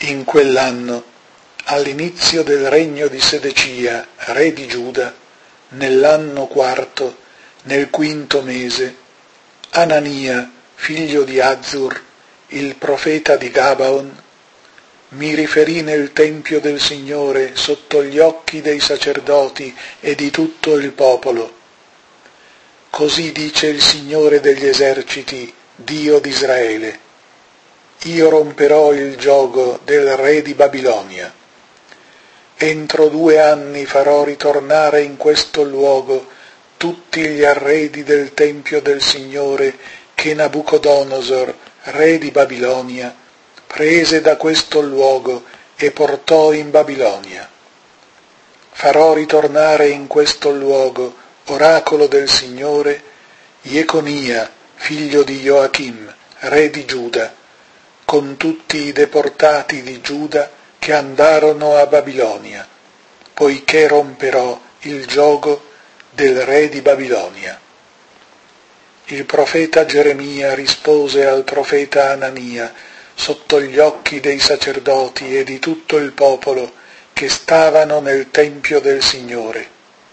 In quell'anno, all'inizio del regno di Sedecia, re di Giuda, nell'anno quarto, nel quinto mese, Anania, figlio di Azzur, il profeta di Gabaon, mi riferì nel tempio del Signore sotto gli occhi dei sacerdoti e di tutto il popolo. Così dice il Signore degli eserciti, Dio di Israele: io romperò il giogo del re di Babilonia. Entro 2 anni farò ritornare in questo luogo tutti gli arredi del tempio del Signore che Nabucodonosor, re di Babilonia, prese da questo luogo e portò in Babilonia. Farò ritornare in questo luogo, oracolo del Signore, Jeconia, figlio di Joachim, re di Giuda, con tutti i deportati di Giuda che andarono a Babilonia, poiché romperò il giogo del re di Babilonia. Il profeta Geremia rispose al profeta Anania sotto gli occhi dei sacerdoti e di tutto il popolo che stavano nel tempio del Signore.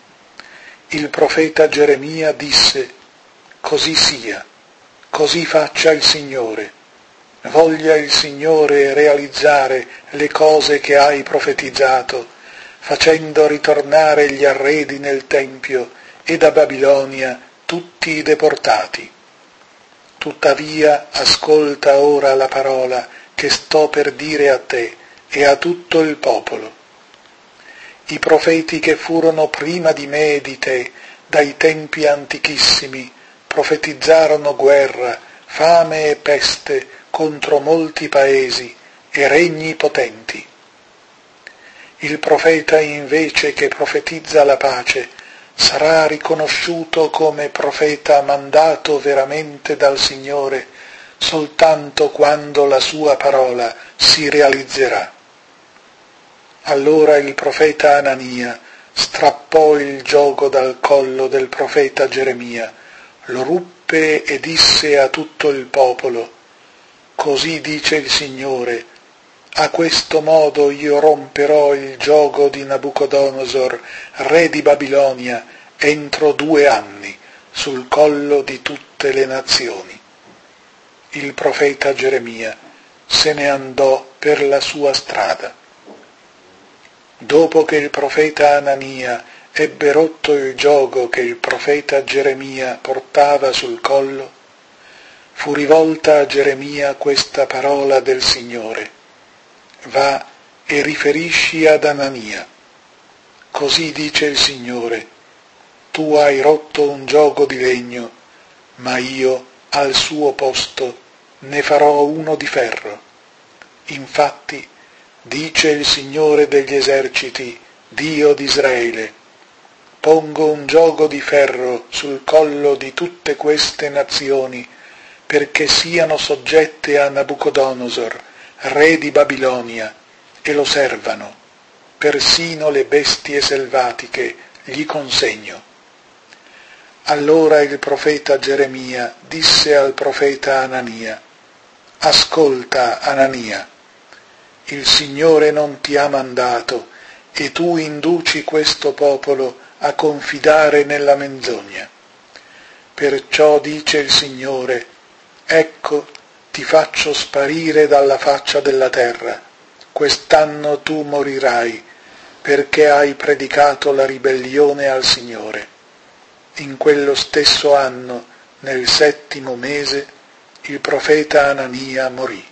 Il profeta Geremia disse: così sia, così faccia il Signore. Voglia il Signore realizzare le cose che hai profetizzato, facendo ritornare gli arredi nel Tempio e da Babilonia tutti i deportati. Tuttavia ascolta ora la parola che sto per dire a te e a tutto il popolo. I profeti che furono prima di me e di te, dai tempi antichissimi, profetizzarono guerra, fame e peste contro molti paesi e regni potenti. Il profeta invece che profetizza la pace sarà riconosciuto come profeta mandato veramente dal Signore soltanto quando la sua parola si realizzerà. Allora il profeta Anania strappò il giogo dal collo del profeta Geremia, lo ruppe e disse a tutto il popolo: così dice il Signore: a questo modo io romperò il giogo di Nabucodonosor, re di Babilonia, entro 2 anni, sul collo di tutte le nazioni. Il profeta Geremia se ne andò per la sua strada. Dopo che il profeta Anania ebbe rotto il giogo che il profeta Geremia portava sul collo, fu rivolta a Geremia questa parola del Signore: va e riferisci ad Anania. Così dice il Signore: tu hai rotto un giogo di legno, ma io al suo posto ne farò uno di ferro. Infatti, dice il Signore degli eserciti, Dio di Israele: pongo un giogo di ferro sul collo di tutte queste nazioni, perché siano soggette a Nabucodonosor, re di Babilonia, e lo servano, persino le bestie selvatiche gli consegno. Allora il profeta Geremia disse al profeta Anania: ascolta, Anania, il Signore non ti ha mandato, e tu induci questo popolo a confidare nella menzogna. Perciò dice il Signore: ecco, ti faccio sparire dalla faccia della terra. Quest'anno tu morirai, perché hai predicato la ribellione al Signore. In quello stesso anno, nel 7° mese, il profeta Anania morì.